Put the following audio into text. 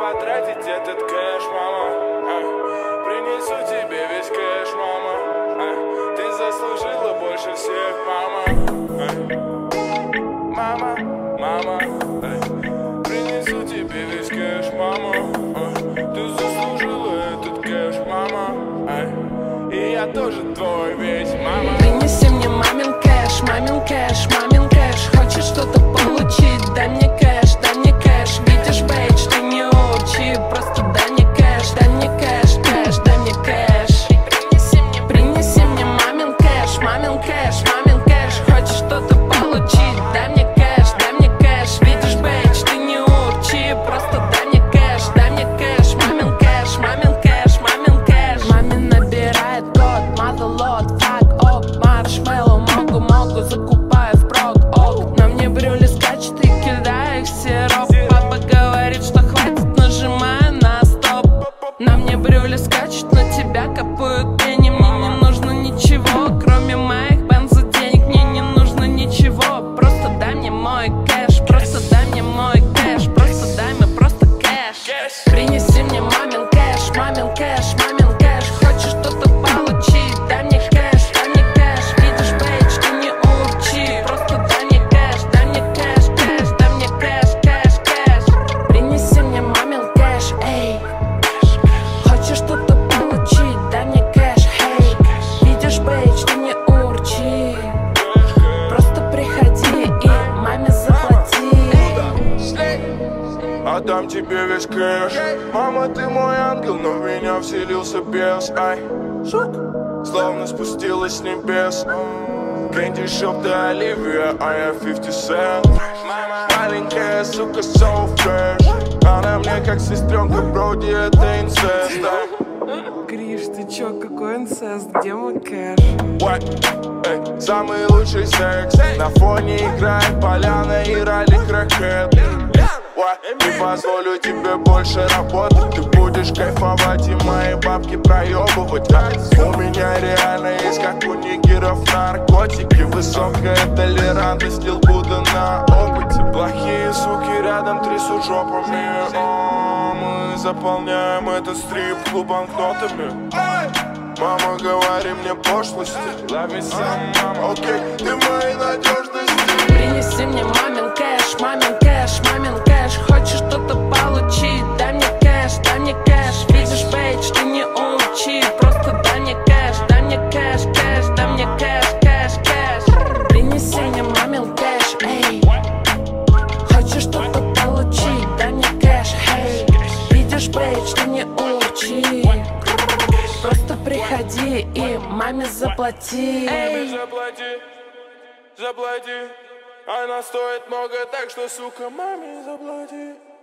потратить этот кэш, мама. Принесу тебе весь кэш, мама. Ты заслужила больше всех, мама. Мама, мама, принесу тебе весь кэш, мама. Ты заслужила этот кэш, мама. И я тоже твой весь, мама. Принеси мне мамин кэш, мамин кэш, мамин кэш. Хочешь что-то получить? Дай мне кэш, дай мне кэш. Видишь, бейдж, ты не учи, просто дай мне кэш, дай мне кэш, кэш, дай мне кэш. Принеси мне мамин кэш, мамин кэш, мамин кэш. Хочешь что-то получить? Дай мне кэш, дай мне кэш. Видишь, бейдж, ты не учи, просто дай мне кэш, дай мне кэш. Мамин кэш, мамин кэш, мамин кэш. Мамин набирает код, мазалот, фак, оп, маршмеллоу, могу, закупаю впрок, ок. На мне брюли скачет и кидаю их в сироп. Папа говорит, что хватит, нажимаю на стоп. На мне брюли скачут, на тебя капают пени. Мне не нужно ничего, кроме моих бензоденег. Мне не нужно ничего, просто дай мне мой кэш. Просто дай мне мой кэш, просто дай мне просто кэш. Принеси мне мамин кэш, мамин кэш, мамин кэш. Хочешь что-то получить? Дай мне кэш, дай мне кэш. Видишь, бейдж, ты не учи, просто дай мне кэш, дай мне кэш, кэш, дай мне кэш, кэш, кэш. Принеси мне мамин кэш, эй. Хочешь что-то получить? Дай мне кэш, эй. Видишь, бейдж, ты не урчи, просто приходи и маме заплати. Отдам тебе весь кэш. Мама, ты мой ангел, но в меня вселился бес. Ай, словно спустилась с небес. Кэнди Шоп до Оливия, а я 50 Cent. Маленькая сука, so fresh. Она мне как сестренка, броди, это инцест. Гриш, ты чё, какой инцест? Где мой кэш? Эй, самый лучший секс. На фоне играет поляна и ралли кракет. Не позволю тебе больше работать. Ты будешь кайфовать и мои бабки проебывать. У меня реально есть, как у нигеров, наркотики. Высокая толерантность, дел будто на опыте. Плохие суки рядом трясут жопами. Мы заполняем этот стрип-клуб банкнотами. Мама, говори мне пошлости. Love me some, мама. Окей, ты моей надежности. Принеси мне мамин кэш, мамин кэш, мамин кэш. Хочешь что-то получить? Дай мне кэш, дай мне кэш. Видишь, бейдж, ты не учи, просто дай мне кэш, дай мне кэш, кэш, дай мне кэш, кэш, кэш. Принеси мне мамин кэш, эй. Хочешь что-то получить? Дай мне кэш, эй. Видишь, бейдж, ты не учи, просто приходи и маме заплати. Маме заплати, заплати. Она стоит много, так что, сука, маме заплати.